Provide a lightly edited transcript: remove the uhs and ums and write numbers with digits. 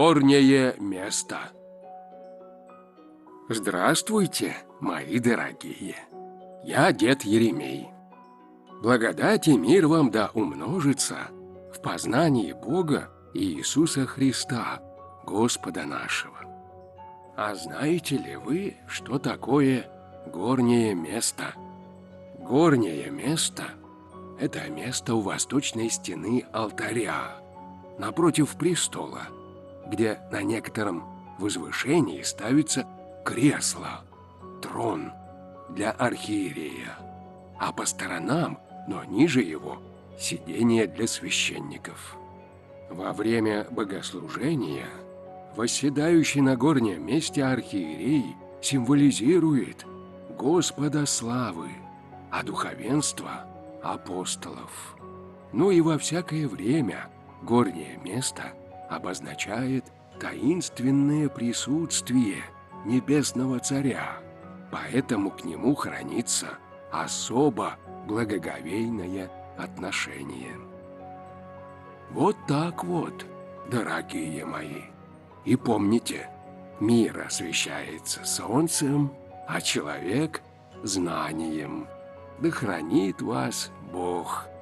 горнее место. Здравствуйте, мои дорогие. Я дед Еремей. Благодать и мир вам да умножится в познании Бога и Иисуса Христа, Господа нашего. А знаете ли вы, что такое горнее место? Горнее место – это место у восточной стены алтаря, напротив престола, где на некотором возвышении ставится кресло, трон для архиерея, а по сторонам, но ниже его, сиденье для священников. Во время богослужения восседающий на горнем месте архиерей символизирует Господа славы, а духовенство – апостолов. Ну и во всякое время горнее место обозначает таинственное присутствие Небесного Царя, поэтому к нему хранится особо благоговейное отношение. Вот так вот, дорогие мои. И помните, мир освещается солнцем, а человек – знанием. Да хранит вас Бог